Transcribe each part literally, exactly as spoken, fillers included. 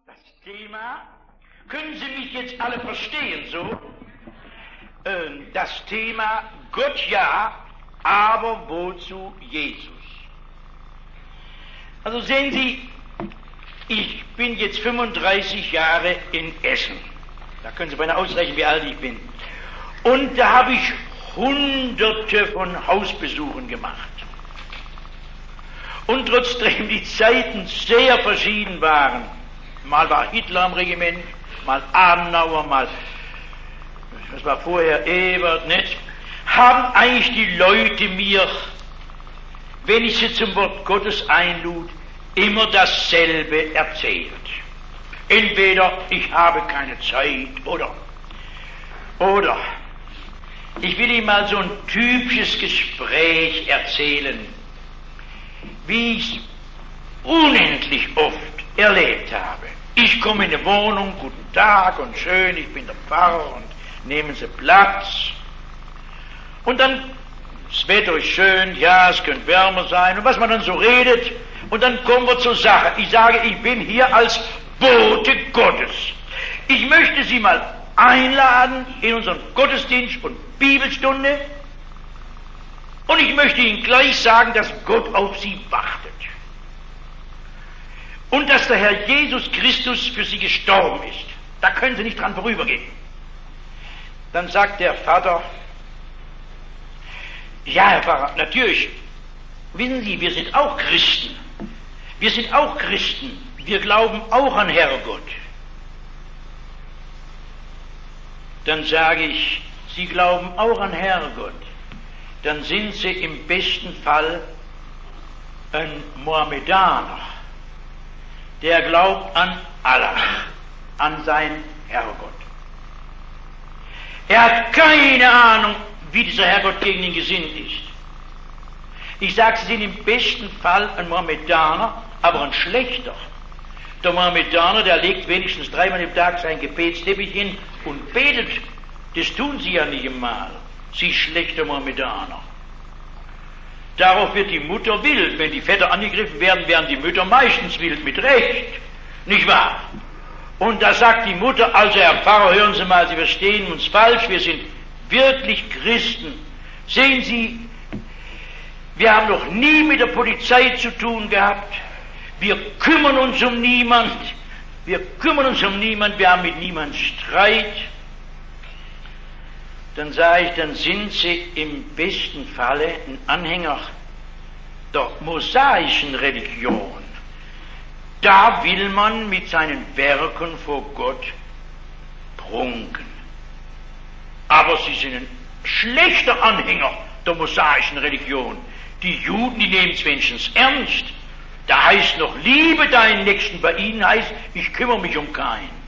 Das Thema, können Sie mich jetzt alle verstehen so? Ähm, das Thema Gott ja, aber wozu Jesus? Also sehen Sie, ich bin jetzt fünfunddreißig Jahre in Essen. Da können Sie beinahe ausrechnen, wie alt ich bin. Und da habe ich hunderte von Hausbesuchen gemacht. Und trotzdem die Zeiten sehr verschieden waren, mal war Hitler am Regiment, mal Adenauer, mal, was war vorher, Ebert, nicht? Haben eigentlich die Leute mir, wenn ich sie zum Wort Gottes einlud, immer dasselbe erzählt. Entweder ich habe keine Zeit oder, oder ich will Ihnen mal so ein typisches Gespräch erzählen, wie ich es unendlich oft erlebt habe. Ich komme in eine Wohnung, guten Tag und schön, ich bin der Pfarrer und nehmen Sie Platz. Und dann, das Wetter ist schön, ja, es könnte wärmer sein und was man dann so redet. Und dann kommen wir zur Sache. Ich sage, ich bin hier als Bote Gottes. Ich möchte Sie mal einladen in unseren Gottesdienst und Bibelstunde. Und ich möchte Ihnen gleich sagen, dass Gott auf Sie wartet. Und dass der Herr Jesus Christus für Sie gestorben ist. Da können Sie nicht dran vorübergehen. Dann sagt der Vater, ja, Herr Pfarrer, natürlich, wissen Sie, wir sind auch Christen. Wir sind auch Christen. Wir glauben auch an Herrgott. Dann sage ich, Sie glauben auch an Herrgott. Dann sind Sie im besten Fall ein Mohammedaner. Der glaubt an Allah, an seinen Herrgott. Er hat keine Ahnung, wie dieser Herrgott gegen ihn gesinnt ist. Ich sage, Sie sind im besten Fall ein Mohammedaner, aber ein schlechter. Der Mohammedaner, der legt wenigstens dreimal im Tag sein Gebetsteppich hin und betet. Das tun Sie ja nicht einmal, Sie schlechter Mohammedaner. Darauf wird die Mutter wild. Wenn die Väter angegriffen werden, werden die Mütter meistens wild, mit Recht. Nicht wahr? Und da sagt die Mutter, also Herr Pfarrer, hören Sie mal, Sie verstehen uns falsch, wir sind wirklich Christen. Sehen Sie, wir haben noch nie mit der Polizei zu tun gehabt. Wir kümmern uns um niemand. Wir kümmern uns um niemand, wir haben mit niemand Streit. Dann sage ich, dann sind Sie im besten Falle ein Anhänger der mosaischen Religion. Da will man mit seinen Werken vor Gott prunken. Aber Sie sind ein schlechter Anhänger der mosaischen Religion. Die Juden, die nehmen es wenigstens ernst. Da heißt noch, liebe deinen Nächsten, bei ihnen heißt, ich kümmere mich um keinen.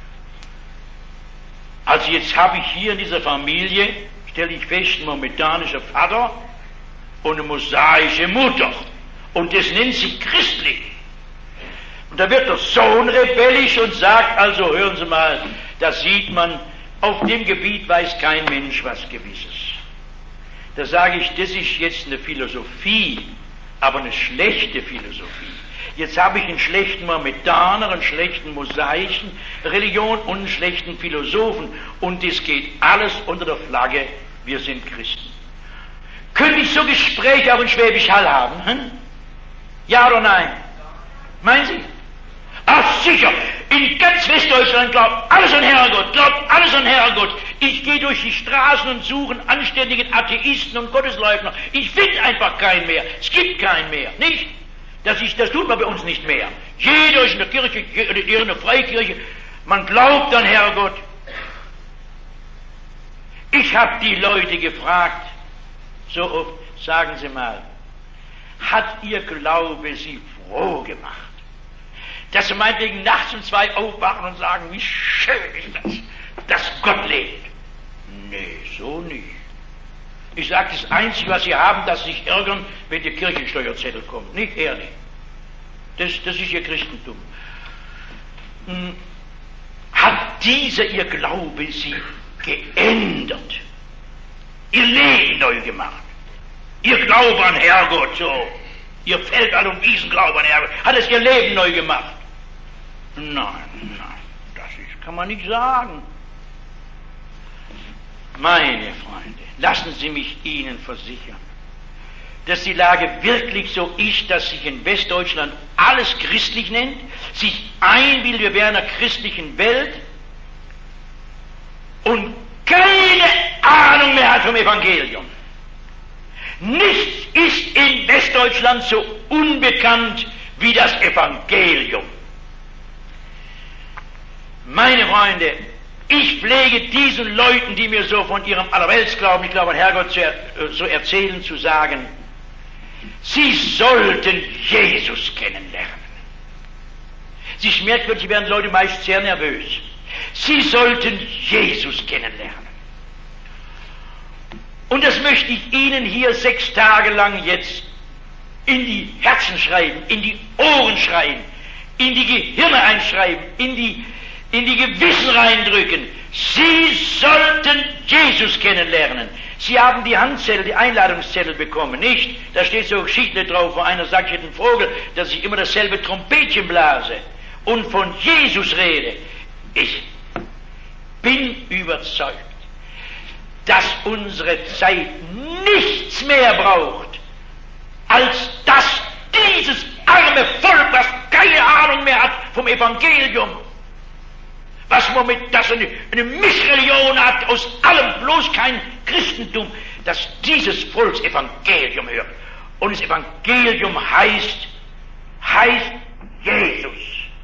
Also jetzt habe ich hier in dieser Familie, stelle ich fest, ein mohammedanischer Vater und eine mosaische Mutter. Und das nennt sich christlich. Und da wird der Sohn rebellisch und sagt, also hören Sie mal, da sieht man, auf dem Gebiet weiß kein Mensch was Gewisses. Da sage ich, das ist jetzt eine Philosophie, aber eine schlechte Philosophie. Jetzt habe ich einen schlechten Mohammedaner, einen schlechten mosaischen Religion und einen schlechten Philosophen. Und das geht alles unter der Flagge, wir sind Christen. Könnte ich so Gespräche auch in Schwäbisch Hall haben? Hm? Ja oder nein? Meinen Sie? Ach sicher, in ganz Westdeutschland glaubt alles an Herrgott, glaubt alles an Herrgott. Ich gehe durch die Straßen und suche einen anständigen Atheisten und Gottesleugner. Ich finde einfach keinen mehr. Es gibt keinen mehr, nicht? Das, ist, das tut man bei uns nicht mehr. Jeder ist in der Kirche, jeder in der Freikirche. Man glaubt an Herrgott. Ich habe die Leute gefragt, so oft, sagen Sie mal, hat Ihr Glaube Sie froh gemacht? Dass Sie meinetwegen nachts um zwei aufwachen und sagen, wie schön ist das, dass Gott lebt. Nee, so nicht. Ich sage, das Einzige, was Sie haben, dass Sie sich ärgern, wenn der Kirchensteuerzettel kommt. Nicht ehrlich. Das, das ist Ihr Christentum. Hm. Hat dieser Ihr Glaube Sie geändert? Ihr Leben neu gemacht? Ihr Glaube an Herrgott, so. Ihr fällt alle um diesen Glauben an Herrgott. Hat es Ihr Leben neu gemacht? Nein, nein, das ist, kann man nicht sagen. Meine Freunde, lassen Sie mich Ihnen versichern, dass die Lage wirklich so ist, dass sich in Westdeutschland alles christlich nennt, sich einbildet, wir wären in einer christlichen Welt und keine Ahnung mehr hat vom Evangelium. Nichts ist in Westdeutschland so unbekannt wie das Evangelium. Meine Freunde, ich pflege diesen Leuten, die mir so von ihrem Allerweltsglauben, ich glaube an Herrgott, so, er, so erzählen, zu sagen, sie sollten Jesus kennenlernen. Es ist merkwürdig, werden Leute meist sehr nervös. Sie sollten Jesus kennenlernen. Und das möchte ich Ihnen hier sechs Tage lang jetzt in die Herzen schreiben, in die Ohren schreiben, in die Gehirne einschreiben, in die, in die Gewissen reindrücken. Sie sollten Jesus kennenlernen. Sie haben die Handzettel, die Einladungszettel bekommen, nicht? Da steht so Geschichte drauf, wo einer sagt, ich hätte einen Vogel, dass ich immer dasselbe Trompetchen blase und von Jesus rede. Ich bin überzeugt, dass unsere Zeit nichts mehr braucht, als dass dieses arme Volk, das keine Ahnung mehr hat vom Evangelium, was womit das eine, eine Mischreligion hat, aus allem bloß kein Christentum, dass dieses Volk das Evangelium hört. Und das Evangelium heißt, heißt Jesus.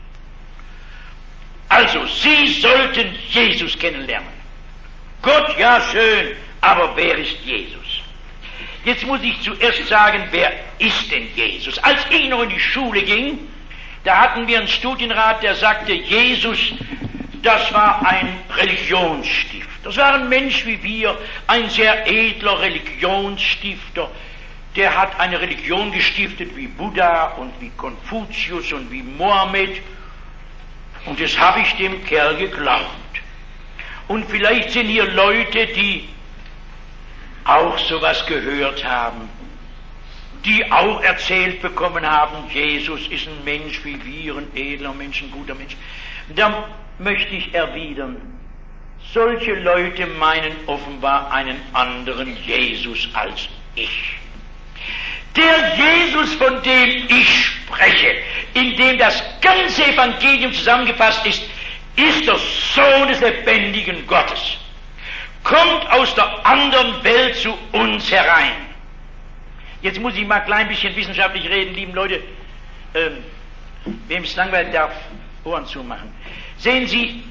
Also, Sie sollten Jesus kennenlernen. Gott, ja schön, aber wer ist Jesus? Jetzt muss ich zuerst sagen, wer ist denn Jesus? Als ich noch in die Schule ging, da hatten wir einen Studienrat, der sagte, Jesus, das war ein Religionsstifter. Das war ein Mensch wie wir, ein sehr edler Religionsstifter. Der hat eine Religion gestiftet wie Buddha und wie Konfuzius und wie Mohammed. Und das habe ich dem Kerl geglaubt. Und vielleicht sind hier Leute, die auch sowas gehört haben, die auch erzählt bekommen haben, Jesus ist ein Mensch wie wir, ein edler Mensch, ein guter Mensch. Da möchte ich erwidern, solche Leute meinen offenbar einen anderen Jesus als ich. Der Jesus, von dem ich spreche, in dem das ganze Evangelium zusammengefasst ist, ist der Sohn des lebendigen Gottes, kommt aus der anderen Welt zu uns herein. Jetzt muss ich mal ein klein bisschen wissenschaftlich reden, lieben Leute, ähm, wem es langweilig darf, Ohren zumachen. Sehen Sie,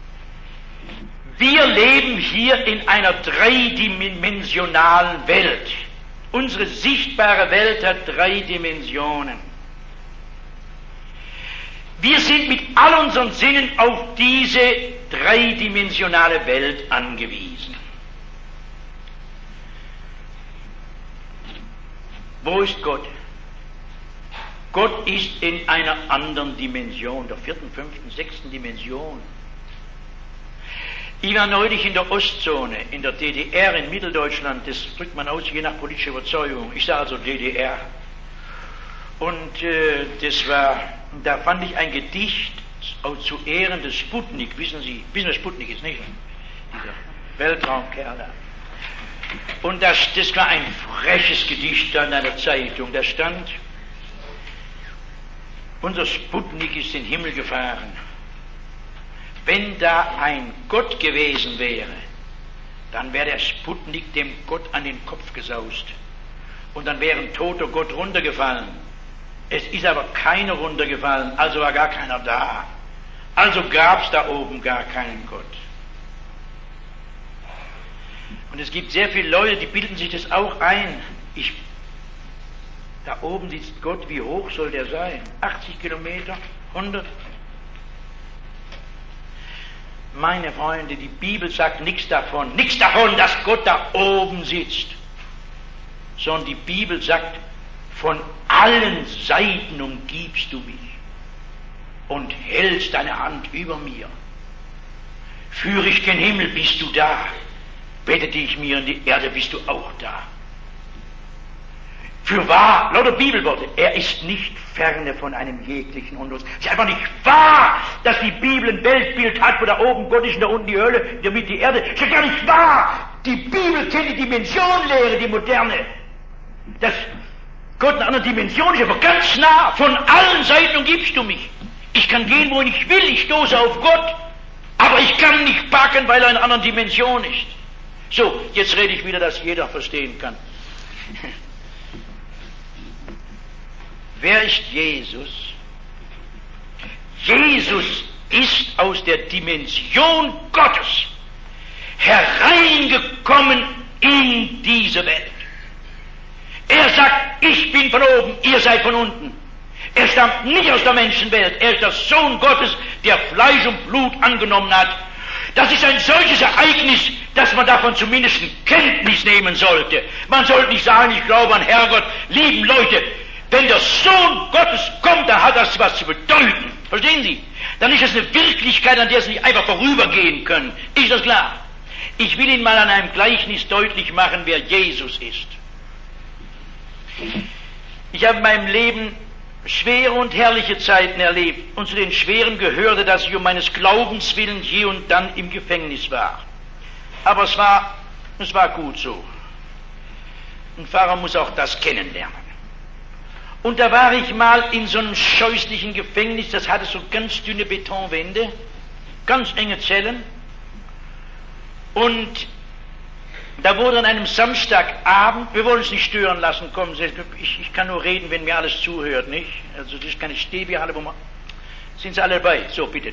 wir leben hier in einer dreidimensionalen Welt. Unsere sichtbare Welt hat drei Dimensionen. Wir sind mit all unseren Sinnen auf diese dreidimensionale Welt angewiesen. Wo ist Gott? Gott ist in einer anderen Dimension, der vierten, fünften, sechsten Dimension. Ich war neulich in der Ostzone, in der D D R, in Mitteldeutschland, das drückt man aus, je nach politischer Überzeugung. Ich sage also D D R. Und äh, das war, da fand ich ein Gedicht zu Ehren des Sputnik. Wissen Sie, wissen Sie, was Sputnik ist, nicht? Dieser Weltraumkerl da. Und das, das war ein freches Gedicht da in einer Zeitung. Da stand, unser Sputnik ist in den Himmel gefahren. Wenn da ein Gott gewesen wäre, dann wäre der Sputnik dem Gott an den Kopf gesaust. Und dann wäre ein toter Gott runtergefallen. Es ist aber keiner runtergefallen, also war gar keiner da. Also gab es da oben gar keinen Gott. Und es gibt sehr viele Leute, die bilden sich das auch ein. Ich, da oben sitzt Gott, wie hoch soll der sein? achtzig Kilometer? hundert? Meine Freunde, die Bibel sagt nichts davon, nichts davon, dass Gott da oben sitzt, sondern die Bibel sagt, von allen Seiten umgibst du mich und hältst deine Hand über mir. Führe ich den Himmel, bist du da. Bettete ich mir in die Erde, bist du auch da. Für wahr, lauter Bibelworte, er ist nicht ferne von einem jeglichen Unlust. Es ist einfach nicht wahr, dass die Bibel ein Weltbild hat, wo da oben Gott ist und da unten die Hölle, in der Mitte die Erde. Es ist ja gar nicht wahr. Die Bibel kennt die Dimensionenlehre, die moderne. Dass Gott in einer anderen Dimension ist, aber ganz nah, von allen Seiten umgibst du mich. Ich kann gehen, wohin ich will, ich stoße auf Gott, aber ich kann nicht packen, weil er in einer anderen Dimension ist. So, jetzt rede ich wieder, dass jeder verstehen kann. Wer ist Jesus? Jesus ist aus der Dimension Gottes hereingekommen in diese Welt. Er sagt, ich bin von oben, ihr seid von unten. Er stammt nicht aus der Menschenwelt, er ist der Sohn Gottes, der Fleisch und Blut angenommen hat. Das ist ein solches Ereignis, dass man davon zumindest Kenntnis nehmen sollte. Man sollte nicht sagen, ich glaube an Herrgott, lieben Leute, wenn der Sohn Gottes kommt, dann hat das was zu bedeuten. Verstehen Sie? Dann ist es eine Wirklichkeit, an der Sie nicht einfach vorübergehen können. Ist das klar? Ich will Ihnen mal an einem Gleichnis deutlich machen, wer Jesus ist. Ich habe in meinem Leben schwere und herrliche Zeiten erlebt, und zu den schweren gehörte, dass ich um meines Glaubens willen hier und dann im Gefängnis war. Aber es war, es war gut so. Ein Pfarrer muss auch das kennenlernen. Und da war ich mal in so einem scheußlichen Gefängnis, das hatte so ganz dünne Betonwände, ganz enge Zellen. Und da wurde an einem Samstagabend, wir wollen es nicht stören lassen, kommen Sie, ich, ich kann nur reden, wenn mir alles zuhört, nicht? Also das ist keine Stehbierhalle, wo man, sind Sie alle dabei? So, bitte.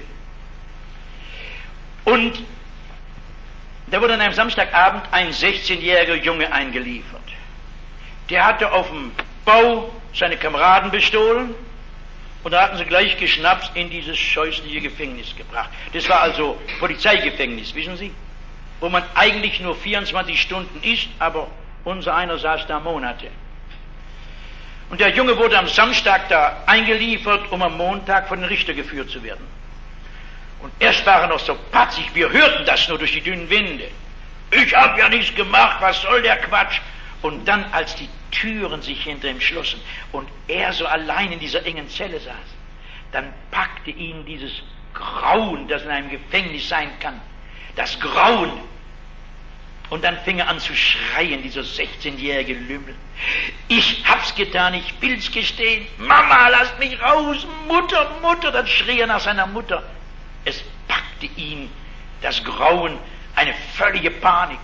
Und da wurde an einem Samstagabend ein sechzehnjähriger Junge eingeliefert. Der hatte auf dem Bau seine Kameraden bestohlen und da hatten sie gleich geschnappt in dieses scheußliche Gefängnis gebracht. Das war also Polizeigefängnis, wissen Sie? Wo man eigentlich nur vierundzwanzig Stunden ist, aber unser einer saß da Monate. Und der Junge wurde am Samstag da eingeliefert, um am Montag vor den Richter geführt zu werden. Und erst war er noch so patzig, wir hörten das nur durch die dünnen Wände. Ich hab ja nichts gemacht, was soll der Quatsch? Und dann, als die Türen sich hinter ihm schlossen und er so allein in dieser engen Zelle saß, dann packte ihn dieses Grauen, das in einem Gefängnis sein kann, das Grauen. Und dann fing er an zu schreien, dieser sechzehnjährige Lümmel. Ich hab's getan, ich will's gestehen. Mama, lasst mich raus. Mutter, Mutter. Dann schrie er nach seiner Mutter. Es packte ihn, das Grauen, eine völlige Panik.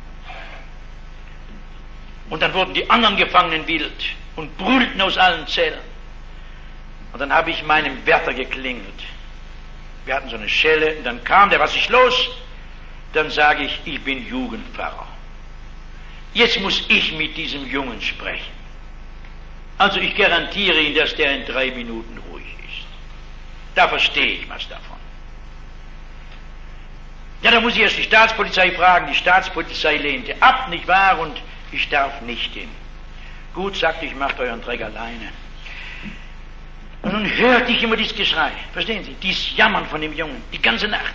Und dann wurden die anderen Gefangenen wild und brüllten aus allen Zellen. Und dann habe ich meinem Wärter geklingelt. Wir hatten so eine Schelle, und dann kam der, was ist los? Dann sage ich, ich bin Jugendpfarrer. Jetzt muss ich mit diesem Jungen sprechen. Also ich garantiere Ihnen, dass der in drei Minuten ruhig ist. Da verstehe ich was davon. Ja, da muss ich erst die Staatspolizei fragen. Die Staatspolizei lehnte ab, nicht wahr? Und ich darf nicht hin. Gut, sagte ich, macht euren Dreck alleine. Und nun hörte ich immer dieses Geschrei. Verstehen Sie? Dieses Jammern von dem Jungen, die ganze Nacht.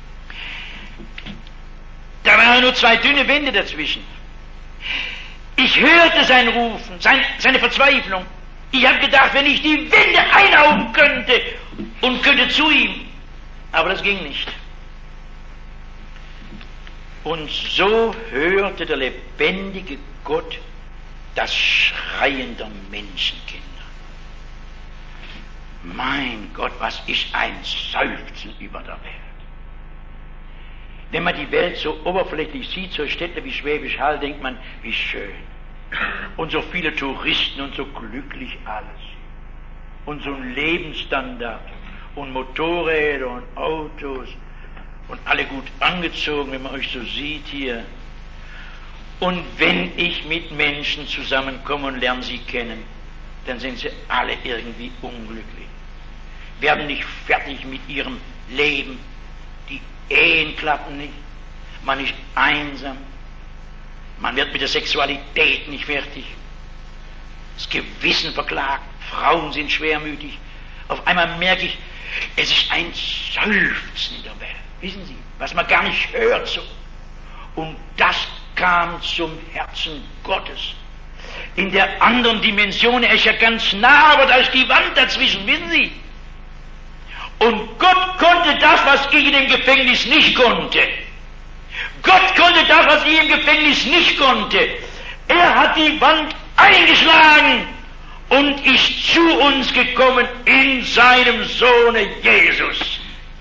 Da waren nur zwei dünne Wände dazwischen. Ich hörte sein Rufen, sein, seine Verzweiflung. Ich habe gedacht, wenn ich die Wände einhauen könnte und könnte zu ihm. Aber das ging nicht. Und so hörte der lebendige Gott das Schreien der Menschenkinder. Mein Gott, was ist ein Seufzen über der Welt. Wenn man die Welt so oberflächlich sieht, so Städte wie Schwäbisch Hall, denkt man, wie schön. Und so viele Touristen und so glücklich alles. Und so ein Lebensstandard und Motorräder und Autos und alle gut angezogen, wenn man euch so sieht hier. Und wenn ich mit Menschen zusammenkomme und lerne sie kennen, dann sind sie alle irgendwie unglücklich. Werden nicht fertig mit ihrem Leben. Die Ehen klappen nicht. Man ist einsam. Man wird mit der Sexualität nicht fertig. Das Gewissen verklagt. Frauen sind schwermütig. Auf einmal merke ich, es ist ein Seufzen in der Welt. Wissen Sie, was man gar nicht hört so. Und das kam zum Herzen Gottes. in der anderen Dimension, er ist ja ganz nah, aber da ist die Wand dazwischen, wissen Sie? Und Gott konnte das, was ich in dem Gefängnis nicht konnte. Gott konnte das, was ich im Gefängnis nicht konnte. Er hat die Wand eingeschlagen und ist zu uns gekommen in seinem Sohne Jesus.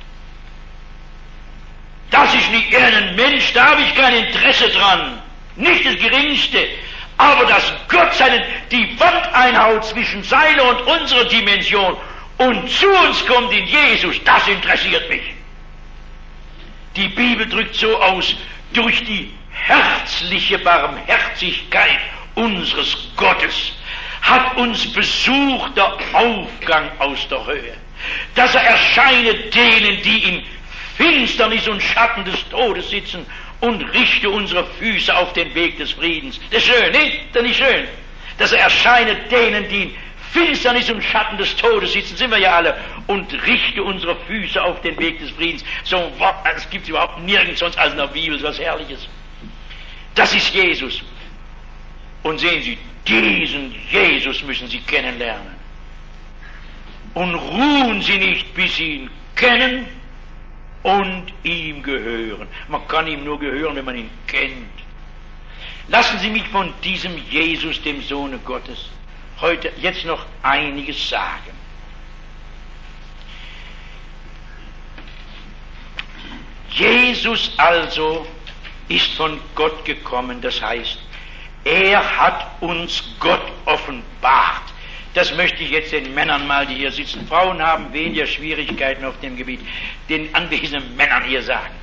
Das ist nicht irgendein Mensch, da habe ich kein Interesse dran, nicht das geringste. Aber dass Gott seinen, die Wand einhaut zwischen seiner und unserer Dimension und zu uns kommt in Jesus, das interessiert mich. Die Bibel drückt so aus, durch die herzliche Barmherzigkeit unseres Gottes hat uns Besuch der Aufgang aus der Höhe, dass er erscheine denen, die in Finsternis und Schatten des Todes sitzen, und richte unsere Füße auf den Weg des Friedens. Das ist schön, nicht? Das ist nicht schön. Dass er erscheine denen, die in Finsternis und Schatten des Todes sitzen, sind wir ja alle, und richte unsere Füße auf den Weg des Friedens. So ein Wort, das gibt es überhaupt nirgends sonst als in der Bibel, so was Herrliches. Das ist Jesus. Und sehen Sie, diesen Jesus müssen Sie kennenlernen. Und ruhen Sie nicht, bis Sie ihn kennen und ihm gehören. Man kann ihm nur gehören, wenn man ihn kennt. Lassen Sie mich von diesem Jesus, dem Sohne Gottes, heute jetzt noch einiges sagen. Jesus also ist von Gott gekommen, das heißt, er hat uns Gott offenbart. Das möchte ich jetzt den Männern mal, die hier sitzen. Frauen haben weniger Schwierigkeiten auf dem Gebiet. Den anwesenden Männern hier sagen.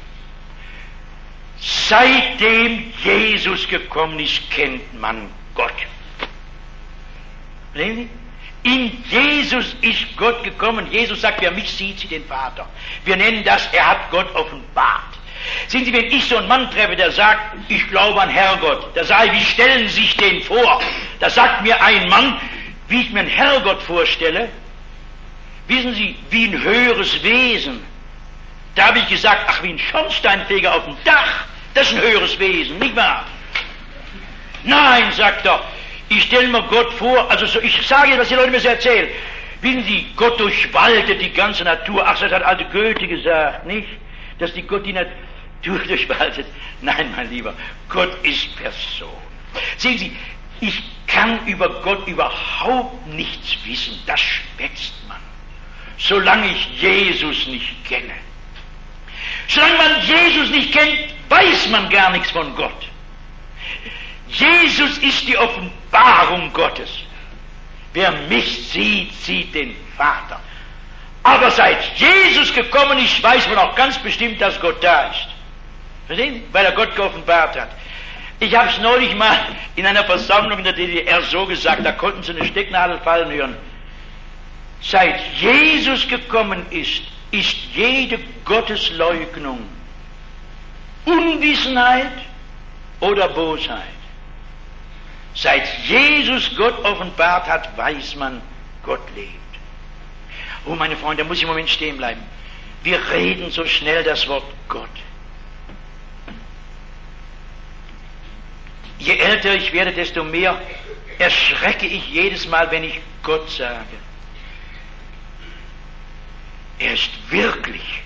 Seitdem Jesus gekommen ist, kennt man Gott. Verstehen Sie? In Jesus ist Gott gekommen. Jesus sagt, wer mich sieht, sieht den Vater. Wir nennen das, er hat Gott offenbart. Sehen Sie, wenn ich so einen Mann treffe, der sagt, ich glaube an Herrgott, da sage ich, wie stellen Sie sich den vor? Da sagt mir ein Mann, wie ich mir einen Herrgott vorstelle, wissen Sie, wie ein höheres Wesen. Da habe ich gesagt, ach, wie ein Schornsteinfeger auf dem Dach, das ist ein höheres Wesen, nicht wahr? Nein, sagt er, ich stelle mir Gott vor, also so, ich sage, was die Leute mir so erzählen, wissen Sie, Gott durchwaltet die ganze Natur, ach, das hat alte Goethe gesagt, nicht? Dass die Gott die Natur durchwaltet. Nein, mein Lieber, Gott ist Person. Sehen Sie, ich kann über Gott überhaupt nichts wissen, das schwätzt man, solange ich Jesus nicht kenne. Solange man Jesus nicht kennt, weiß man gar nichts von Gott. Jesus ist die Offenbarung Gottes. Wer mich sieht, sieht den Vater. Aber seit Jesus gekommen ist, weiß man auch ganz bestimmt, dass Gott da ist. Verstehen Sie? Weil er Gott geoffenbart hat. Ich habe es neulich mal in einer Versammlung in der D D R so gesagt, da konnten Sie eine Stecknadel fallen hören. Seit Jesus gekommen ist, ist jede Gottesleugnung Unwissenheit oder Bosheit. Seit Jesus Gott offenbart hat, weiß man, Gott lebt. Oh, meine Freunde, da muss ich im Moment stehen bleiben. Wir reden so schnell das Wort Gott. Je älter ich werde, desto mehr erschrecke ich jedes Mal, wenn ich Gott sage. Er ist wirklich.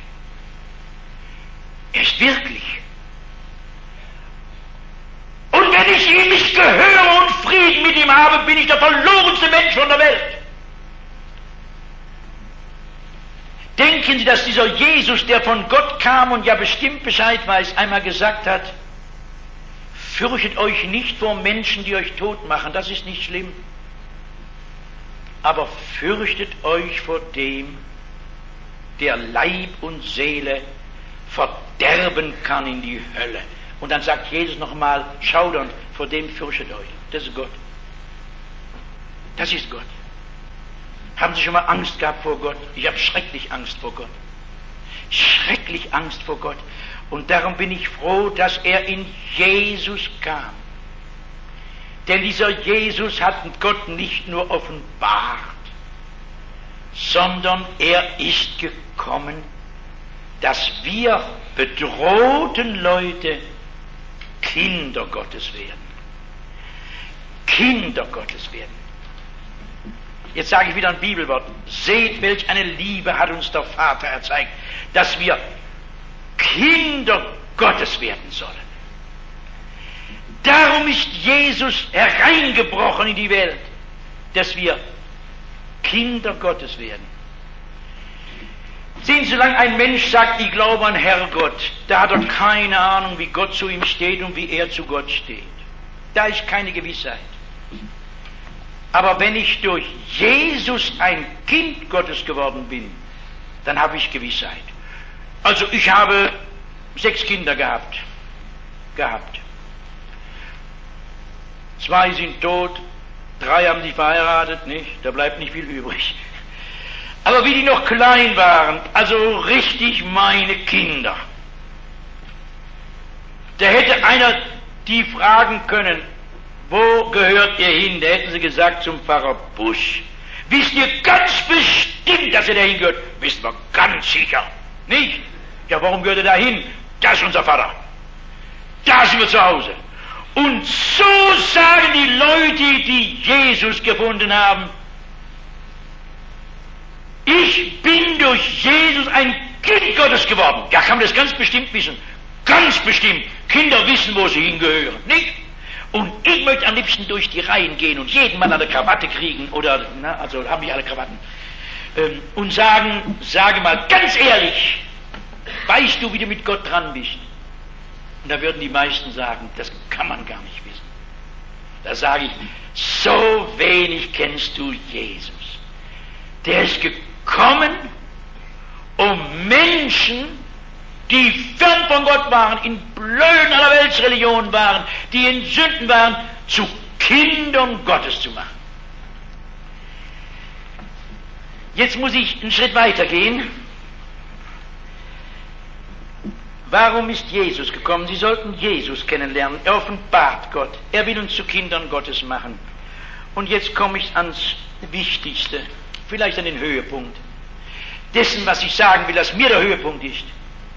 Er ist wirklich. Und wenn ich ihm nicht gehöre und Frieden mit ihm habe, bin ich der verlorenste Mensch von der Welt. Denken Sie, dass dieser Jesus, der von Gott kam und ja bestimmt Bescheid weiß, einmal gesagt hat, fürchtet euch nicht vor Menschen, die euch tot machen, das ist nicht schlimm. Aber fürchtet euch vor dem, der Leib und Seele verderben kann in die Hölle. Und dann sagt Jesus nochmal, schaudernd, vor dem fürchtet euch. Das ist Gott. Das ist Gott. Haben Sie schon mal Angst gehabt vor Gott? Ich habe schrecklich Angst vor Gott. Schrecklich Angst vor Gott. Und darum bin ich froh, dass er in Jesus kam. Denn dieser Jesus hat Gott nicht nur offenbart, sondern er ist gekommen, dass wir bedrohten Leute Kinder Gottes werden. Kinder Gottes werden. Jetzt sage ich wieder ein Bibelwort. Seht, welch eine Liebe hat uns der Vater erzeigt, dass wir Kinder Gottes werden sollen. Darum ist Jesus hereingebrochen in die Welt, dass wir Kinder Gottes werden. Sehen Sie, solange ein Mensch sagt, ich glaube an Herrgott, da hat er keine Ahnung, wie Gott zu ihm steht und wie er zu Gott steht. Da ist keine Gewissheit. Aber wenn ich durch Jesus ein Kind Gottes geworden bin, dann habe ich Gewissheit. Also ich habe sechs Kinder gehabt. Gehabt. Zwei sind tot, drei haben sich verheiratet, nicht? Da bleibt nicht viel übrig. Aber wie die noch klein waren, also richtig meine Kinder, da hätte einer die fragen können, wo gehört ihr hin? Da hätten sie gesagt, zum Pfarrer Busch. Wisst ihr ganz bestimmt, dass ihr dahin gehört? Wissen wir ganz sicher. Nicht? Ja, warum gehört ihr dahin? Das ist unser Vater. Da sind wir zu Hause. Und so sagen die Leute, die Jesus gefunden haben, ich bin durch Jesus ein Kind Gottes geworden. Ja, kann man das ganz bestimmt wissen. Ganz bestimmt. Kinder wissen, wo sie hingehören. Nicht? Und ich möchte am liebsten durch die Reihen gehen und jeden Mann eine Krawatte kriegen, oder, na, also haben nicht alle Krawatten, ähm, und sagen, sage mal ganz ehrlich, weißt du, wie du mit Gott dran bist? Und da würden die meisten sagen, das kann man gar nicht wissen. Da sage ich, so wenig kennst du Jesus. Der ist gekommen, um Menschen, die fern von Gott waren, in Blöden aller Weltsreligionen waren, die in Sünden waren, zu Kindern Gottes zu machen. Jetzt muss ich einen Schritt weiter gehen. Warum ist Jesus gekommen? Sie sollten Jesus kennenlernen. Er offenbart Gott. Er will uns zu Kindern Gottes machen. Und jetzt komme ich ans Wichtigste, vielleicht an den Höhepunkt dessen, was ich sagen will, dass mir der Höhepunkt ist.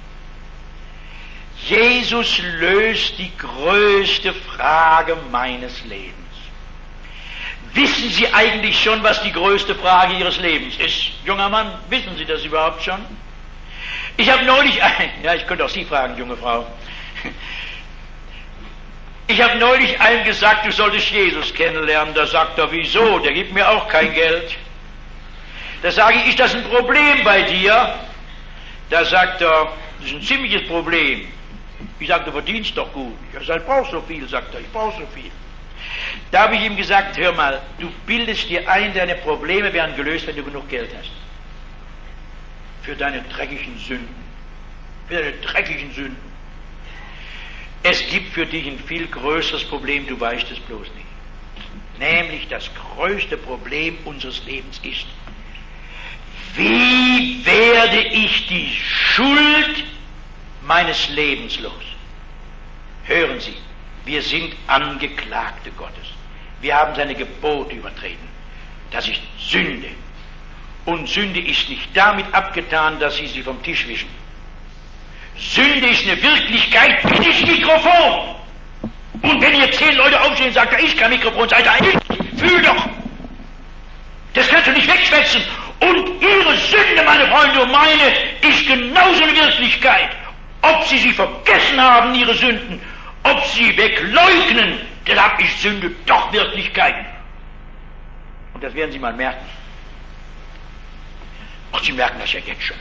Jesus löst die größte Frage meines Lebens. Wissen Sie eigentlich schon, was die größte Frage Ihres Lebens ist? Junger Mann, wissen Sie das überhaupt schon? Ich habe neulich, ja, ich könnte auch Sie fragen, junge Frau. Ich habe neulich einem gesagt, du solltest Jesus kennenlernen. Da sagt er, wieso? Der gibt mir auch kein Geld. Da sage ich, ist das ein Problem bei dir? Da sagt er, das ist ein ziemliches Problem. Ich sage, du verdienst doch gut. Ich sage, ich brauche so viel, sagt er, ich brauche so viel. Da habe ich ihm gesagt, hör mal, du bildest dir ein, deine Probleme werden gelöst, wenn du genug Geld hast. Für deine dreckigen Sünden. Für deine dreckigen Sünden. Es gibt für dich ein viel größeres Problem, du weißt es bloß nicht. Nämlich das größte Problem unseres Lebens ist, wie werde ich die Schuld meines Lebens los? Hören Sie, wir sind Angeklagte Gottes. Wir haben seine Gebote übertreten. Das ist Sünde. Und Sünde ist nicht damit abgetan, dass Sie sie vom Tisch wischen. Sünde ist eine Wirklichkeit, nicht Mikrofon. Und wenn hier zehn Leute aufstehen und sagen, da ist kein Mikrofon, seid ihr ich, fühl doch. Das kannst du nicht wegschwätzen. Und Ihre Sünde, meine Freunde und meine, ist genauso eine Wirklichkeit. Ob Sie sie vergessen haben, Ihre Sünden, ob Sie wegleugnen, dann ist Sünde doch Wirklichkeit. Und das werden Sie mal merken. Ach, Sie merken das ja jetzt schon.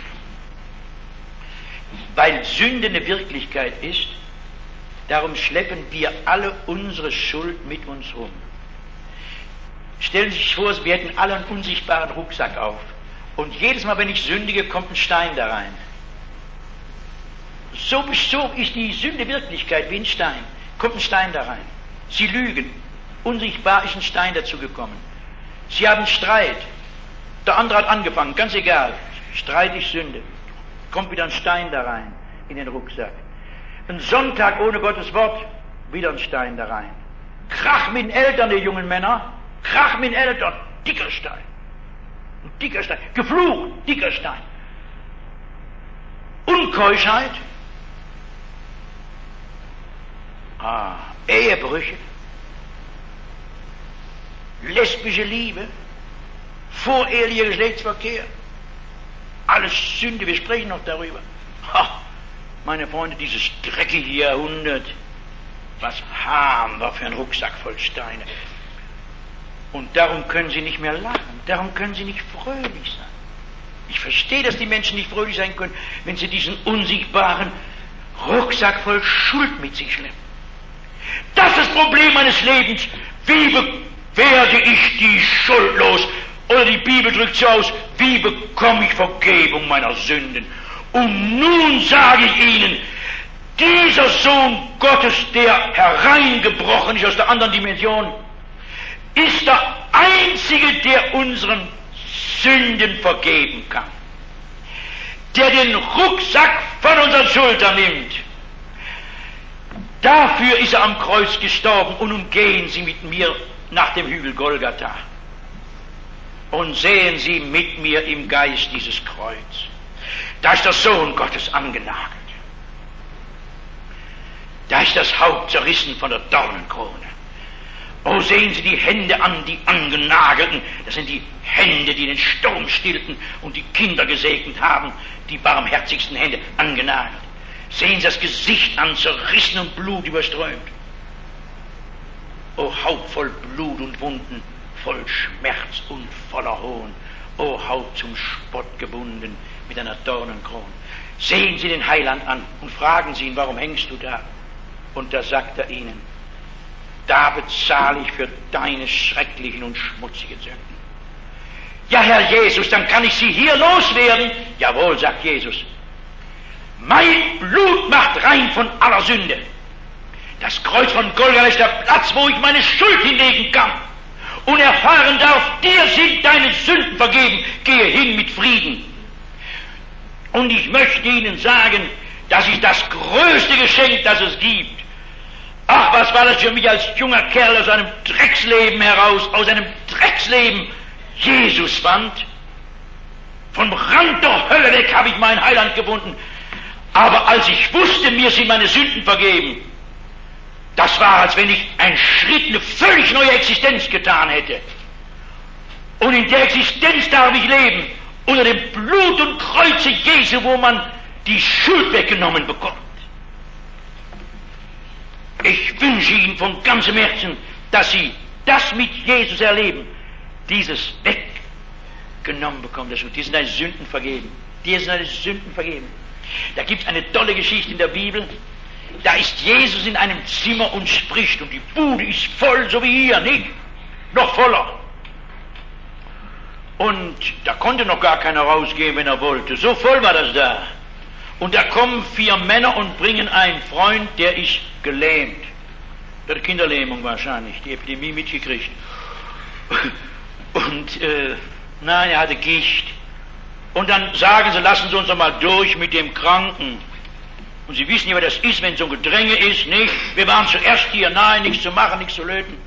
Weil Sünde eine Wirklichkeit ist, darum schleppen wir alle unsere Schuld mit uns rum. Stellen Sie sich vor, wir hätten alle einen unsichtbaren Rucksack auf. Und jedes Mal, wenn ich sündige, kommt ein Stein da rein. So, so ist die Sünde Wirklichkeit wie ein Stein. Kommt ein Stein da rein. Sie lügen. Unsichtbar ist ein Stein dazu gekommen. Sie haben Streit. Der andere hat angefangen, ganz egal. Streit ist Sünde. Kommt wieder ein Stein da rein in den Rucksack. Ein Sonntag ohne Gottes Wort, wieder ein Stein da rein. Krach mit den Eltern, die jungen Männer. Krach mit den Eltern, dicker Stein. Ein dicker Stein. Geflucht, dicker Stein. Unkeuschheit. Ah, Ehebrüche. lesbische Liebe, vorehelicher Geschlechtsverkehr, alles Sünde, wir sprechen noch darüber. Ha, meine Freunde, dieses dreckige Jahrhundert, was haben wir für einen Rucksack voll Steine. Und darum können sie nicht mehr lachen, darum können sie nicht fröhlich sein. Ich verstehe, dass die Menschen nicht fröhlich sein können, wenn sie diesen unsichtbaren Rucksack voll Schuld mit sich schleppen. Das ist das Problem meines Lebens. Wie be- werde ich die Schuld los? Oder die Bibel drückt so aus, wie bekomme ich Vergebung meiner Sünden? Und nun sage ich Ihnen, dieser Sohn Gottes, der hereingebrochen ist aus der anderen Dimension, ist der Einzige, der unseren Sünden vergeben kann. Der den Rucksack von unseren Schultern nimmt. Dafür ist er am Kreuz gestorben, und nun gehen Sie mit mir nach dem Hügel Golgatha und sehen Sie mit mir im Geist dieses Kreuz. Da ist der Sohn Gottes angenagelt. Da ist das Haupt zerrissen von der Dornenkrone. Oh, sehen Sie die Hände an, die angenagelten. Das sind die Hände, die den Sturm stillten und die Kinder gesegnet haben, die barmherzigsten Hände angenagelt. Sehen Sie das Gesicht an, zerrissen und Blut überströmt. O Haupt voll Blut und Wunden, voll Schmerz und voller Hohn. O Haupt zum Spott gebunden mit einer Dornenkrone. Sehen Sie den Heiland an und fragen Sie ihn, warum hängst du da? Und da sagt er ihnen, da bezahle ich für deine schrecklichen und schmutzigen Sünden. Ja, Herr Jesus, dann kann ich sie hier loswerden. Jawohl, sagt Jesus. Mein Blut macht rein von aller Sünde. Das Kreuz von Golgatha ist der Platz, wo ich meine Schuld hinlegen kann und erfahren darf, dir sind deine Sünden vergeben. Gehe hin mit Frieden. Und ich möchte Ihnen sagen, das ist das größte Geschenk, das es gibt. Ach, was war das für mich als junger Kerl aus einem Drecksleben heraus, aus einem Drecksleben Jesus fand. Vom Rand der Hölle weg habe ich meinen Heiland gefunden. Aber als ich wusste, mir sind meine Sünden vergeben, das war, als wenn ich einen Schritt, eine völlig neue Existenz getan hätte. Und in der Existenz darf ich leben, unter dem Blut und Kreuze Jesu, wo man die Schuld weggenommen bekommt. Ich wünsche Ihnen von ganzem Herzen, dass Sie das mit Jesus erleben, dieses weggenommen bekommen. Die sind deine Sünden vergeben. Dir sind deine Sünden vergeben. Da gibt es eine tolle Geschichte in der Bibel. Da ist Jesus in einem Zimmer und spricht, und die Bude ist voll, so wie hier, nicht? Noch voller. Und da konnte noch gar keiner rausgehen, wenn er wollte. So voll war das da. Und da kommen vier Männer und bringen einen Freund, der ist gelähmt. Der hat Kinderlähmung wahrscheinlich, die Epidemie mitgekriegt. Und, äh, nein, er hatte Gicht. Und dann sagen sie, lassen Sie uns doch mal durch mit dem Kranken. Und Sie wissen ja, wer das ist, wenn so ein Gedränge ist, nicht? Wir waren zuerst hier, nein, nichts zu machen, nichts zu löten.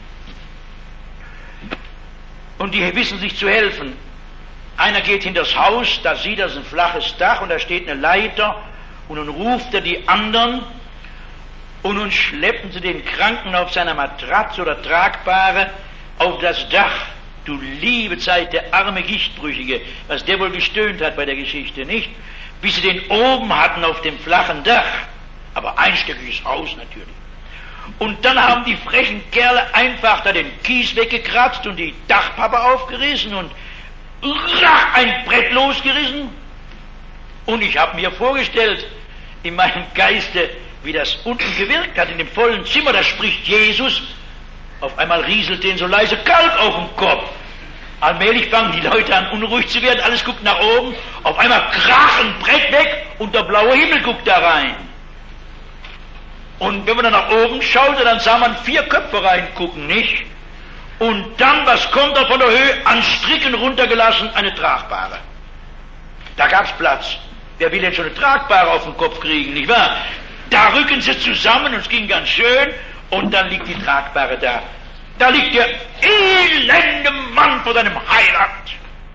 Und die wissen sich zu helfen. Einer geht hinters Haus, da sieht er ein flaches Dach und da steht eine Leiter, und nun ruft er die anderen, und nun schleppen sie den Kranken auf seiner Matratze oder Tragbare auf das Dach. Du liebe Zeit, der arme Gichtbrüchige, was der wohl gestöhnt hat bei der Geschichte, nicht? Bis sie den oben hatten auf dem flachen Dach, aber einstöckiges Haus natürlich. Und dann haben die frechen Kerle einfach da den Kies weggekratzt und die Dachpappe aufgerissen und ein Brett losgerissen. Und ich habe mir vorgestellt, in meinem Geiste, wie das unten gewirkt hat, in dem vollen Zimmer, da spricht Jesus, auf einmal rieselt denen so leise Kalk auf den Kopf. Allmählich fangen die Leute an, unruhig zu werden, alles guckt nach oben, auf einmal krach ein Brett weg und der blaue Himmel guckt da rein. Und wenn man dann nach oben schaute, dann sah man vier Köpfe reingucken, nicht? Und dann, was kommt da von der Höhe? An Stricken runtergelassen, eine Tragbare. Da gab's Platz. Wer will denn schon eine Tragbare auf den Kopf kriegen, nicht wahr? Da rücken sie zusammen und es ging ganz schön, und dann liegt die Tragbare da. Da liegt der elende Mann vor seinem Heiland.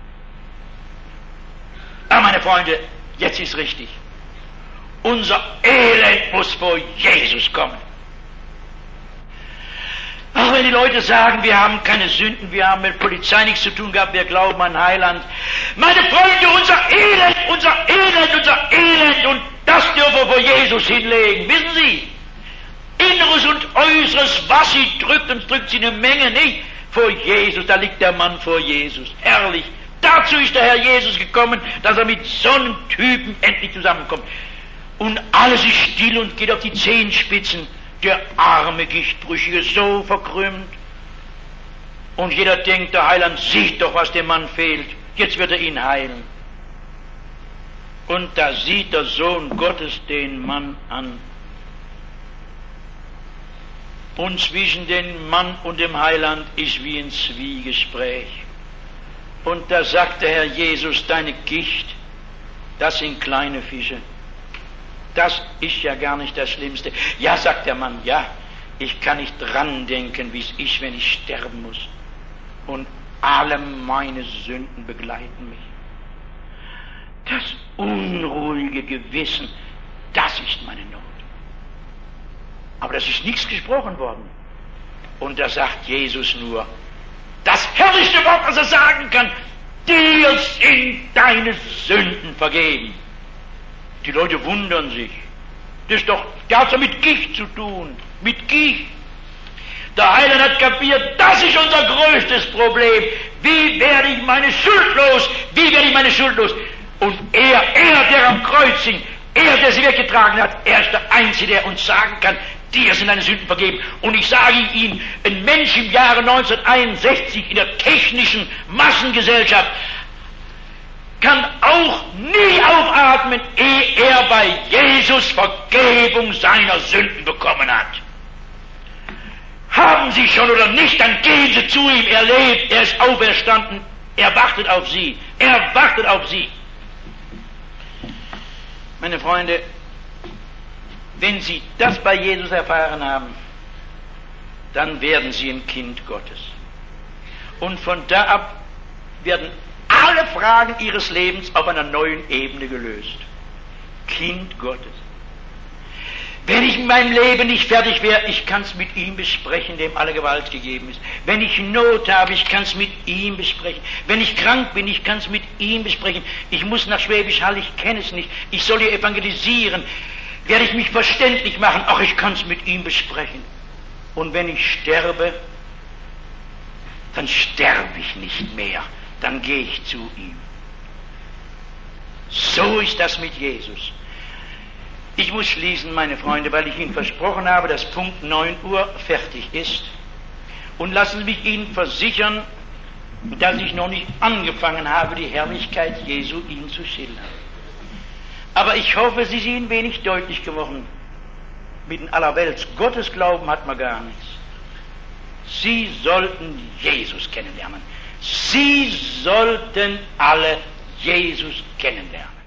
Ah, meine Freunde, jetzt ist richtig. Unser Elend muss vor Jesus kommen. Ach, wenn die Leute sagen, wir haben keine Sünden, wir haben mit Polizei nichts zu tun gehabt, wir glauben an Heiland. Meine Freunde, unser Elend, unser Elend, unser Elend, und das dürfen wir vor Jesus hinlegen. Wissen Sie, Inneres und Äußeres, was sie drückt, und drückt sie eine Menge nicht, vor Jesus, da liegt der Mann vor Jesus. Herrlich. Dazu ist der Herr Jesus gekommen, dass er mit so einem Typen endlich zusammenkommt. Und alles ist still und geht auf die Zehenspitzen. Der arme Gichtbrüchige, so verkrümmt. Und jeder denkt, der Heiland sieht doch, was dem Mann fehlt. Jetzt wird er ihn heilen. Und da sieht der Sohn Gottes den Mann an. Und zwischen dem Mann und dem Heiland ist wie ein Zwiegespräch. Und da sagt der Herr Jesus, deine Gicht, das sind kleine Fische. Das ist ja gar nicht das Schlimmste. Ja, sagt der Mann, ja, ich kann nicht dran denken, wie es ist, wenn ich sterben muss. Und alle meine Sünden begleiten mich. Das unruhige Gewissen, das ist meine Not. Aber das ist nichts gesprochen worden. Und da sagt Jesus nur, das herrlichste Wort, was er sagen kann, dir sind deine Sünden vergeben. Die Leute wundern sich. Das ist doch, der hat ja mit Gicht zu tun. Mit Gicht. Der Heiland hat kapiert, das ist unser größtes Problem. Wie werde ich meine Schuld los? Wie werde ich meine Schuld los? Und er, er, der am Kreuz hing, er, der sie weggetragen hat, er ist der Einzige, der uns sagen kann, dir sind deine Sünden vergeben. Und ich sage Ihnen, ein Mensch im Jahre neunzehnhunderteinundsechzig in der technischen Massengesellschaft kann auch nie aufatmen, ehe er bei Jesus Vergebung seiner Sünden bekommen hat. Haben Sie schon oder nicht, dann gehen Sie zu ihm, er lebt, er ist auferstanden, er wartet auf Sie, er wartet auf Sie. Meine Freunde, wenn Sie das bei Jesus erfahren haben, dann werden Sie ein Kind Gottes. Und von da ab werden alle Fragen Ihres Lebens auf einer neuen Ebene gelöst. Kind Gottes. Wenn ich in meinem Leben nicht fertig wäre, ich kann es mit ihm besprechen, dem alle Gewalt gegeben ist. Wenn ich Not habe, ich kann es mit ihm besprechen. Wenn ich krank bin, ich kann es mit ihm besprechen. Ich muss nach Schwäbisch Hall, ich kenne es nicht. Ich soll hier evangelisieren. Werde ich mich verständlich machen? Ach, ich kann es mit ihm besprechen. Und wenn ich sterbe, dann sterbe ich nicht mehr. Dann gehe ich zu ihm. So ist das mit Jesus. Ich muss schließen, meine Freunde, weil ich Ihnen versprochen habe, dass Punkt neun Uhr fertig ist. Und lassen Sie mich Ihnen versichern, dass ich noch nicht angefangen habe, die Herrlichkeit Jesu Ihnen zu schildern. Aber ich hoffe, es ist Ihnen wenig deutlich geworden. Mit dem Allerwelts Gottesglauben hat man gar nichts. Sie sollten Jesus kennenlernen. Sie sollten alle Jesus kennenlernen.